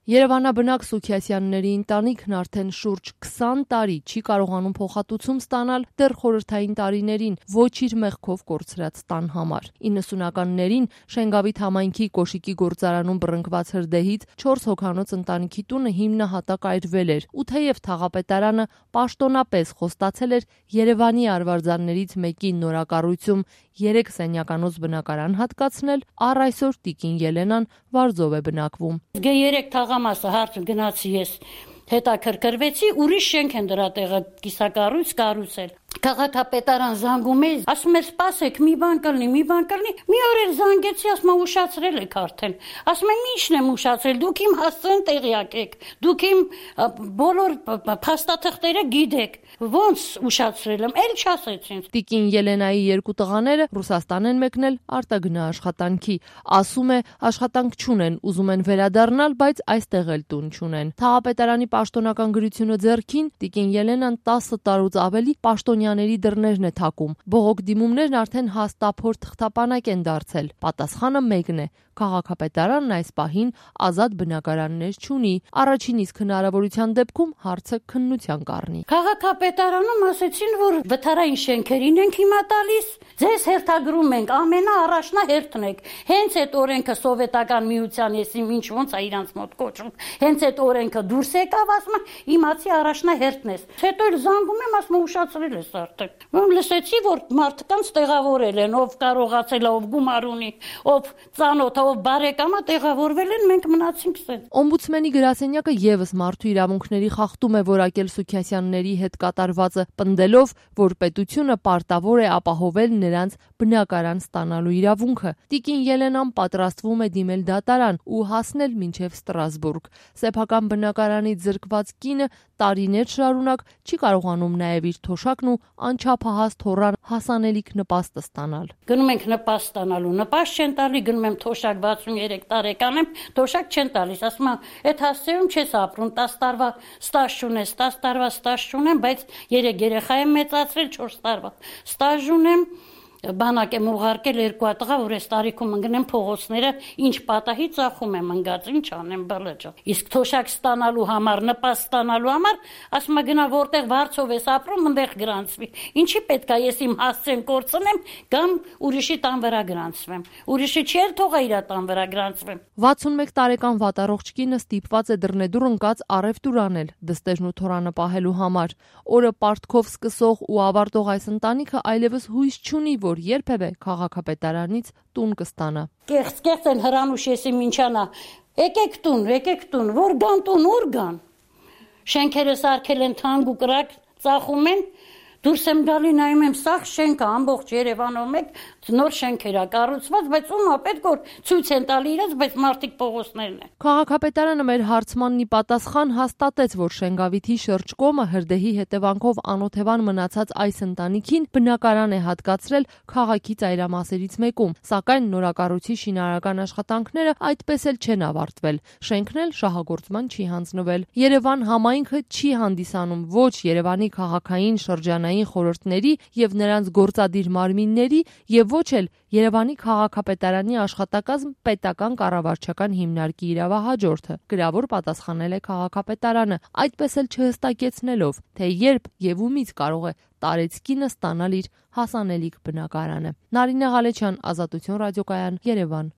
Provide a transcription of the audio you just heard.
Երևանաբնակ Սուքիասյանների ընտանիքն արդեն շուրջ 20 տարի չի կարողանում փոխհատուցում ստանալ դեռ խորհրդային տարիներին ոչ իր մեղքով կորցրած տան համար։ 90-ականներին Շենգավիթ համայնքի Կոշիկի գործարանում բռնկված հրդեհից 4 հոգանոց ընտանիքի տունը հիմնահատակ այրվել էր, ու թեև թաղապետարանը պաշտոնապես խոստացել էր Երևանի արվարձաններից մեկի նորակառույցում 3 սենյականոց բնակարան հատկացնել, առ այսօր տիկին Ելենան Վարձով է բնակվում։ 3 թաղամասը հարց գնացի ես, հետաքրքրվեցի, ուրիշ շենք են դրա տեղը կիսակառույց կառուցել։ Քաղաքապետարան զանգում է, ասում է սպասեք, մի բան կլինի։ Մի օր էլ զանգեցի, ասում է ուշացրել եք արդեն։ Ասում եմ ի՞նչն եմ ուշացրել, դուք իմ հասցեն տեղյակ եք, դուք իմ բոլոր փաստաթղթերը գիտեք։ Ոնց ուշացրել եմ, էլ չասեցին։ Տիկին Ելենայի 2 տղաները Ռուսաստան են մեկնել արտագնա աշխատանքի։ Ասում է, աշխատանք չունեն, ուզում են վերադառնալ, բայց այստեղ էլ տուն չունեն։ Թաղապետարանի պաշտոնական գրությունը ձեռքին, տիկին Ելենան 10 տարուց ավելի պաշտոնյաների դռներն է թակում։ Բողոք դիմումներն արդեն հաստափոր թղթապանակ են դարձել։ Պատասխանը մեկն է. քաղաքապետարանն այս պահին ազատ բնակարաններ չունի։ Առաջին իսկ հնարավորության դեպքում հարցը քննության կառնի։ Քաղաքապետարանում ասեցին, որ վթարային շենքերին ենք հիմա տալիս, ձեզ հերթագրում ենք, ամենաառաջնահերթն եք։ Հենց այդ օրենքը սովետական միության եսիմ ինչ ոնց է իրանց մոտ կոչում։ Հենց այդ օրենքը դուրս եկավ, ասում եմ, իմացի առաջնահերթն ես։ Հետո էլ զանգում եմ, ասում եմ, ուշացրել ես արդեն։ Ում լսեցի, որ մարդկանց տեղավորել են, ով կարողացել է, ով գումար ունի, ով ծանոթ, ով բարեկամը տեղավորվել են, մենք մնացինք սենց։ Օմբուդսմենի գրասենյակը եւս մարդու իրավունքների խախտում է որակել Սուքիասյանների հետ կատարվածը, պնդելով, որ պետությունը պարտավոր է ապահովել նրանց բնակարան ստանալու իրավունքը։ Տիկին Ելենան պատրաստվում է դիմել դատարան ու հասնել մինչև Ստրասբուրգ։ Սեփական բնակարանից զրկված կինը տարիներ շարունակ չի կարողանում նաև իր թոշակն ու անչափահաս թոռան հասանելիք նպաստը ստանալ։ Գնում ենք նպաստ ստանալու, նպաստ չեն տալի, գնում եմ թոշակ 63 տարեկան եմ, թոշակ չեն տալիս, ասում եմ, այդ հասցեում չես ապրում, 10 տարվա ստաժ չունես, 10 տարվա ստաժ չունեմ, բայց 3 երեխա եմ մեծացրել, 4 տարվա ստաժ ունեմ, բանակ եմ ուղարկել 2 տղա, որ այս տարիքում ընկնեմ փողոցները, ինչ պատահի ծախում եմ ընկած, ինչ անեմ բլեջը։ Իսկ թոշակ ստանալու համար, նպաստ ստանալու համար, ասում եմ գնա որտեղ վարձով ես ապրում, այնտեղ գրանցվի։ Ինչի պետք է ես իմ հասցեն կորցնեմ կամ ուրիշի տան վրա գրանցվեմ։ Ուրիշի չէր թողա իր տան վրա գրանցվեմ։ 61 տարեկան վատառողջ կինը ստիպված է դռնեդուր ընկած առևտուր անել դստերն ու թորանը պահելու համար։ Օրը պարտքով սկսող ու ավարտող այս ընտանիքը այլևս հույս չունի, որ երբևէ քաղաքապետարանից տուն կստանա։ Կեղծ են հրանուշ եսի մինչանա։ Եկեք տուն, որ գան տուն, ուր գան։ Շենքերը սարքել են թանկ ու կրակ, ծախում են։ Դուրս եմ գալի, նայում եմ, սաղ շենքը ամբողջ Երևանում մեկ նոր շենքեր է կառուցված, բայց ումա պետք որ ցույց են տալի իրենց, բայց մարդիկ փողոցներն են։ Քաղաքապետարանը մեր հարցմանն ի պատասխան հաստատեց, որ Շենգավիթի շրջկոմը հրդեհի հետևանքով անօթևան մնացած այս ընտանիքին բնակարան է հատկացրել քաղաքի ծայրամասերից մեկում, սակայն նորակառույցի շինարարական աշխատանքները այդպես էլ չեն ավարտվել։ Շենքն էլ շահագործման չի հանձնվել։ Երևան համայնքը չի հանդիսանում ոչ Երևանի քաղաքային շրջանային խորհուրդների եւ նրանց գործադիր մարմինների եւ ոչ էլ Երևանի քաղաքապետարանի աշխատակազմ պետական կառավարչական հիմնարկի իրավահաջորդը։ Գրավոր պատասխանել է քաղաքապետարանը, այդպես էլ չհստակեցնելով, թե երբ եւ ումից կարող է տարեցկինը ստանալ իր հասանելիք բնակարանը։ Նարինե Ղալեչյան, Ազատություն ռադիոկայան, Երևան։